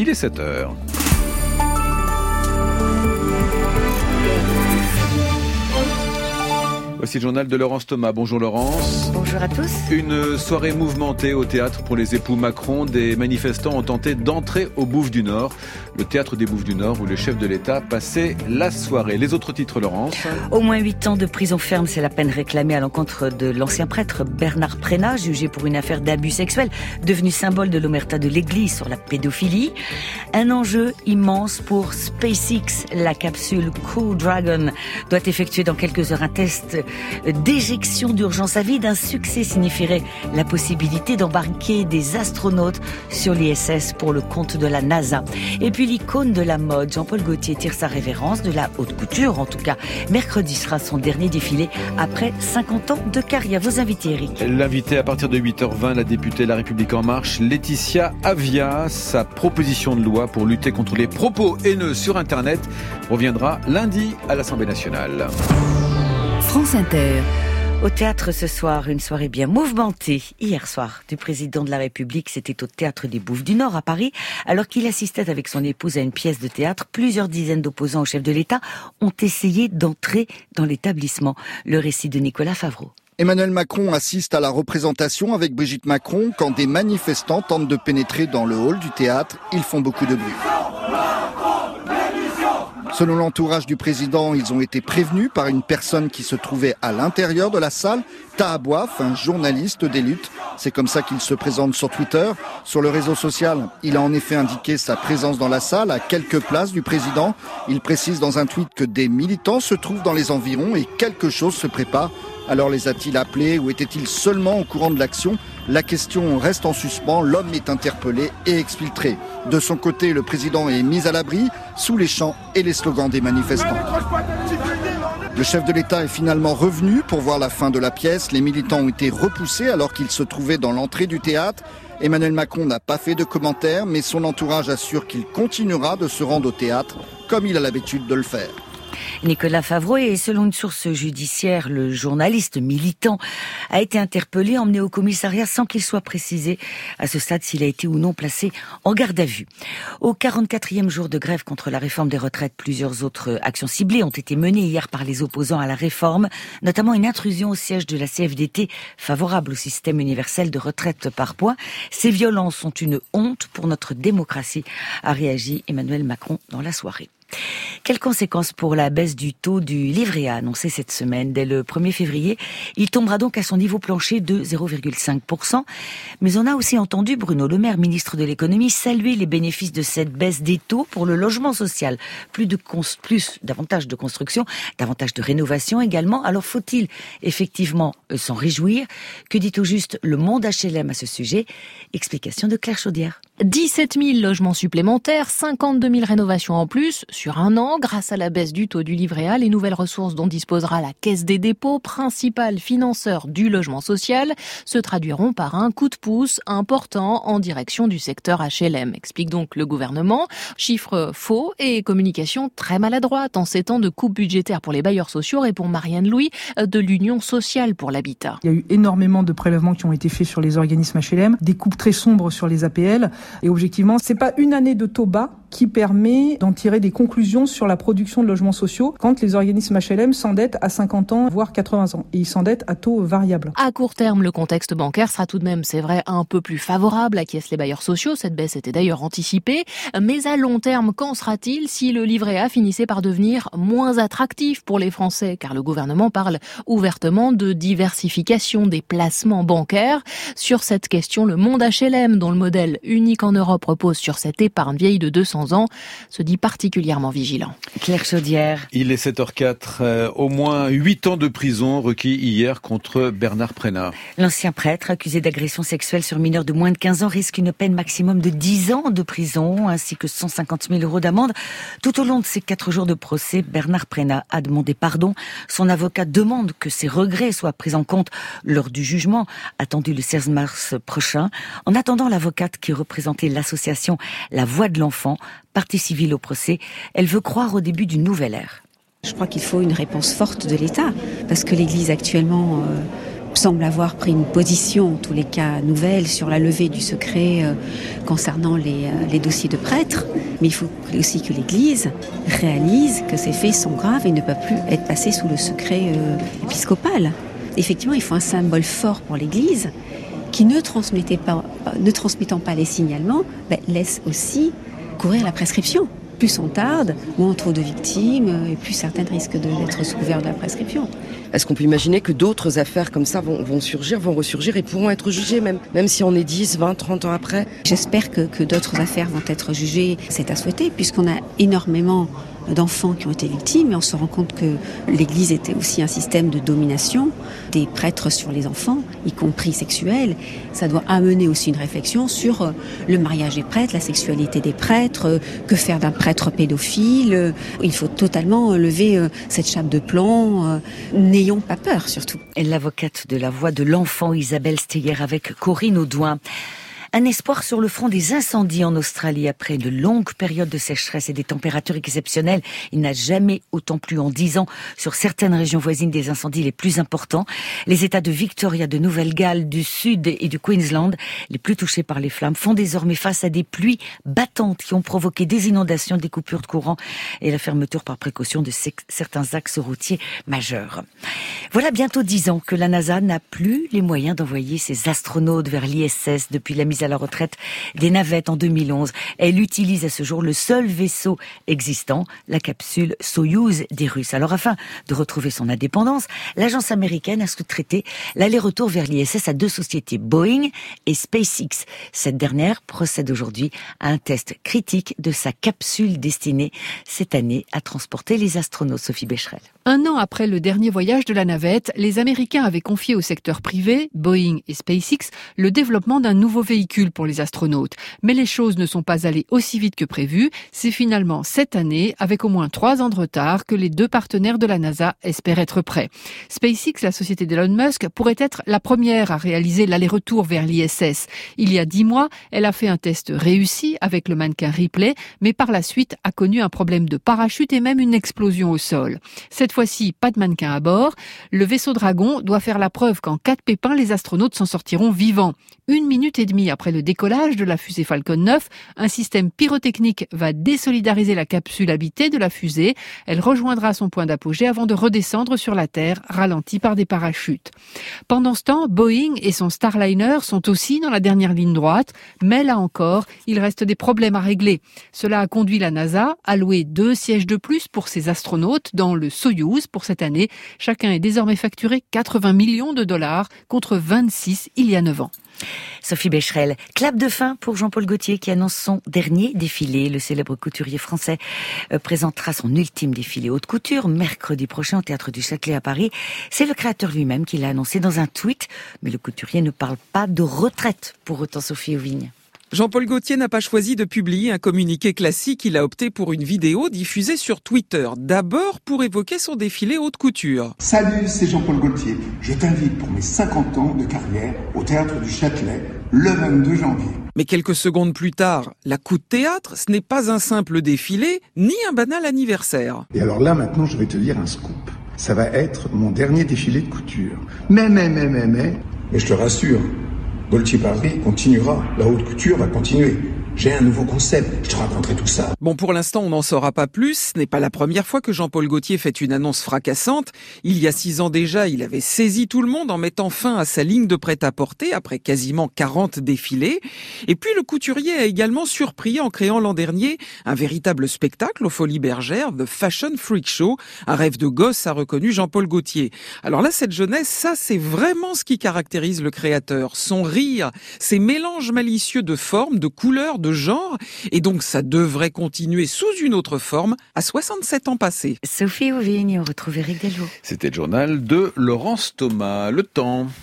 Il est 7h. Voici le journal de Laurence Thomas. Bonjour Laurence. Bonjour à tous. Une soirée mouvementée au théâtre pour les époux Macron. Des manifestants ont tenté d'entrer au Bouffes du Nord, le théâtre des Bouffes du Nord où le chef de l'État passait la soirée. Les autres titres, Laurence. Au moins 8 ans de prison ferme, c'est la peine réclamée à l'encontre de l'ancien prêtre Bernard Prénat, jugé pour une affaire d'abus sexuels, devenu symbole de l'omerta de l'Église sur la pédophilie. Un enjeu immense pour SpaceX. La capsule Crew Dragon doit effectuer dans quelques heures un test d'éjection d'urgence à vide. Un succès signifierait la possibilité d'embarquer des astronautes sur l'ISS pour le compte de la NASA. Et puis l'icône de la mode, Jean-Paul Gaultier tire sa révérence de la haute couture. En tout cas, mercredi sera son dernier défilé après 50 ans de carrière. Vos invités, Eric. L'invité à partir de 8h20, la députée La République En Marche, Laetitia Avia. Sa proposition de loi pour lutter contre les propos haineux sur Internet reviendra lundi à l'Assemblée nationale. France Inter. Au théâtre ce soir, une soirée bien mouvementée. Hier soir, du président de la République, c'était au théâtre des Bouffes du Nord à Paris. Alors qu'il assistait avec son épouse à une pièce de théâtre, plusieurs dizaines d'opposants au chef de l'État ont essayé d'entrer dans l'établissement. Le récit de Nicolas Favreau. Emmanuel Macron assiste à la représentation avec Brigitte Macron. Quand des manifestants tentent de pénétrer dans le hall du théâtre, ils font beaucoup de bruit. Selon l'entourage du président, ils ont été prévenus par une personne qui se trouvait à l'intérieur de la salle, Taha Bouaf, un journaliste des luttes. C'est comme ça qu'il se présente sur Twitter. Sur le réseau social, il a en effet indiqué sa présence dans la salle à quelques places du président. Il précise dans un tweet que des militants se trouvent dans les environs et quelque chose se prépare. Alors les a-t-il appelés ou était-il seulement au courant de l'action ? La question reste en suspens, l'homme est interpellé et exfiltré. De son côté, le président est mis à l'abri sous les chants et les slogans des manifestants. Le chef de l'État est finalement revenu pour voir la fin de la pièce. Les militants ont été repoussés alors qu'ils se trouvaient dans l'entrée du théâtre. Emmanuel Macron n'a pas fait de commentaires, mais son entourage assure qu'il continuera de se rendre au théâtre comme il a l'habitude de le faire. Nicolas Favreau, et selon une source judiciaire, le journaliste militant a été interpellé, emmené au commissariat sans qu'il soit précisé à ce stade s'il a été ou non placé en garde à vue. Au 44e jour de grève contre la réforme des retraites, plusieurs autres actions ciblées ont été menées hier par les opposants à la réforme, notamment une intrusion au siège de la CFDT favorable au système universel de retraite par points. Ces violences sont une honte pour notre démocratie, a réagi Emmanuel Macron dans la soirée. Quelles conséquences pour la baisse du taux du livret A annoncé cette semaine ? Dès le 1er février, il tombera donc à son niveau plancher de 0,5%. Mais on a aussi entendu Bruno Le Maire, ministre de l'économie, saluer les bénéfices de cette baisse des taux pour le logement social. Davantage de construction, davantage de rénovation également. Alors faut-il effectivement s'en réjouir ? Que dit au juste le monde HLM à ce sujet ? Explication de Claire Chaudière. 17 000 logements supplémentaires, 52 000 rénovations en plus sur un an. Grâce à la baisse du taux du livret A, les nouvelles ressources dont disposera la Caisse des dépôts, principal financeur du logement social, se traduiront par un coup de pouce important en direction du secteur HLM, explique donc le gouvernement. Chiffres faux et communication très maladroite en ces temps de coupes budgétaires pour les bailleurs sociaux, répond Marianne Louis de l'Union sociale pour l'habitat. Il y a eu énormément de prélèvements qui ont été faits sur les organismes HLM, des coupes très sombres sur les APL. Et objectivement, c'est pas une année de taux bas qui permet d'en tirer des conclusions sur la production de logements sociaux quand les organismes HLM s'endettent à 50 ans, voire 80 ans. Et ils s'endettent à taux variable. À court terme, le contexte bancaire sera tout de même, c'est vrai, un peu plus favorable, acquiescent les bailleurs sociaux. Cette baisse était d'ailleurs anticipée. Mais à long terme, qu'en sera-t-il si le livret A finissait par devenir moins attractif pour les Français ? Car le gouvernement parle ouvertement de diversification des placements bancaires. Sur cette question, le monde HLM, dont le modèle unique en Europe repose sur cette épargne vieille de 200 ans, se dit particulièrement vigilant. Claire Chaudière. Il est 7h04. Au moins 8 ans de prison requis hier contre Bernard Prénat. L'ancien prêtre, accusé d'agression sexuelle sur mineur de moins de 15 ans, risque une peine maximum de 10 ans de prison, ainsi que 150 000 € d'amende. Tout au long de ces 4 jours de procès, Bernard Prénat a demandé pardon. Son avocat demande que ses regrets soient pris en compte lors du jugement, attendu le 16 mars prochain. En attendant, l'avocate qui représentait l'association La Voix de l'Enfant, partie civile au procès, elle veut croire au début d'une nouvelle ère. Je crois qu'il faut une réponse forte de l'État, parce que l'Église actuellement semble avoir pris une position, en tous les cas nouvelle, sur la levée du secret concernant les dossiers de prêtres. Mais il faut aussi que l'Église réalise que ces faits sont graves et ne peuvent plus être passés sous le secret épiscopal. Effectivement, il faut un symbole fort pour l'Église qui, ne transmettant pas les signalements, laisse aussi courir la prescription. Plus on tarde, moins on trouve de victimes et plus certaines risquent d'être sous couvert de la prescription. Est-ce qu'on peut imaginer que d'autres affaires comme ça vont ressurgir et pourront être jugées même si on est 10, 20, 30 ans après? J'espère que d'autres affaires vont être jugées. C'est à souhaiter puisqu'on a énormément d'enfants qui ont été victimes et on se rend compte que l'Église était aussi un système de domination des prêtres sur les enfants, y compris sexuels. Ça doit amener aussi une réflexion sur le mariage des prêtres, la sexualité des prêtres, que faire d'un prêtre pédophile. Il faut totalement lever cette chape de plomb. N'ayons pas peur surtout. Et l'avocate de la voix de l'enfant Isabelle Steyer avec Corinne Audouin. Un espoir sur le front des incendies en Australie après de longues périodes de sécheresse et des températures exceptionnelles. Il n'a jamais autant plu en 10 ans sur certaines régions voisines des incendies les plus importants. Les États de Victoria, de Nouvelle-Galles, du Sud et du Queensland, les plus touchés par les flammes, font désormais face à des pluies battantes qui ont provoqué des inondations, des coupures de courant et la fermeture par précaution de certains axes routiers majeurs. Voilà bientôt 10 ans que la NASA n'a plus les moyens d'envoyer ses astronautes vers l'ISS depuis la mise à la retraite des navettes en 2011. Elle utilise à ce jour le seul vaisseau existant, la capsule Soyouz des Russes. Alors afin de retrouver son indépendance, l'agence américaine a sous-traité l'aller-retour vers l'ISS à 2 sociétés, Boeing et SpaceX. Cette dernière procède aujourd'hui à un test critique de sa capsule destinée cette année à transporter les astronautes. Sophie Becherel. 1 an après le dernier voyage de la navette, les Américains avaient confié au secteur privé, Boeing et SpaceX, le développement d'un nouveau véhicule pour les astronautes. Mais les choses ne sont pas allées aussi vite que prévu. C'est finalement cette année, avec au moins 3 ans de retard, que les 2 partenaires de la NASA espèrent être prêts. SpaceX, la société d'Elon Musk, pourrait être la première à réaliser l'aller-retour vers l'ISS. Il y a 10 mois, elle a fait un test réussi avec le mannequin Ripley, mais par la suite a connu un problème de parachute et même une explosion au sol. Cette fois-ci, pas de mannequin à bord. Le vaisseau Dragon doit faire la preuve qu'en cas de pépin, les astronautes s'en sortiront vivants. 1 minute et demie après le décollage de la fusée Falcon 9, un système pyrotechnique va désolidariser la capsule habitée de la fusée. Elle rejoindra son point d'apogée avant de redescendre sur la Terre, ralentie par des parachutes. Pendant ce temps, Boeing et son Starliner sont aussi dans la dernière ligne droite, mais là encore, il reste des problèmes à régler. Cela a conduit la NASA à louer 2 sièges de plus pour ses astronautes dans le Soyouz pour cette année. Chacun est désormais facturé 80 millions de dollars contre 26 il y a 9 ans. Sophie Becherel, clap de fin pour Jean-Paul Gaultier qui annonce son dernier défilé. Le célèbre couturier français présentera son ultime défilé haute couture mercredi prochain au Théâtre du Châtelet à Paris. C'est le créateur lui-même qui l'a annoncé dans un tweet. Mais le couturier ne parle pas de retraite pour autant, Sophie Auvigne. Jean-Paul Gaultier n'a pas choisi de publier un communiqué classique, il a opté pour une vidéo diffusée sur Twitter, d'abord pour évoquer son défilé haute couture. Salut, c'est Jean-Paul Gaultier. Je t'invite pour mes 50 ans de carrière au Théâtre du Châtelet, le 22 janvier. Mais quelques secondes plus tard, la coup de théâtre, ce n'est pas un simple défilé, ni un banal anniversaire. Et alors là, maintenant, je vais te dire un scoop. Ça va être mon dernier défilé de couture. Mais je te rassure, Gaultier Paris continuera, la haute couture va continuer. J'ai un nouveau concept, je te raconterai tout ça. Bon, pour l'instant, on n'en saura pas plus. Ce n'est pas la première fois que Jean-Paul Gaultier fait une annonce fracassante. Il y a 6 ans déjà, il avait saisi tout le monde en mettant fin à sa ligne de prêt-à-porter après quasiment 40 défilés. Et puis, le couturier a également surpris en créant l'an dernier un véritable spectacle aux Folies Bergères, The Fashion Freak Show. Un rêve de gosse, a reconnu Jean-Paul Gaultier. Alors là, cette jeunesse, ça, c'est vraiment ce qui caractérise le créateur. Son rire, ses mélanges malicieux de formes, de couleurs, de genre, et donc ça devrait continuer sous une autre forme à 67 ans passés. Sophie Auvigne, on retrouve Éric Delvaux. C'était le journal de Laurence Thomas. Le Temps.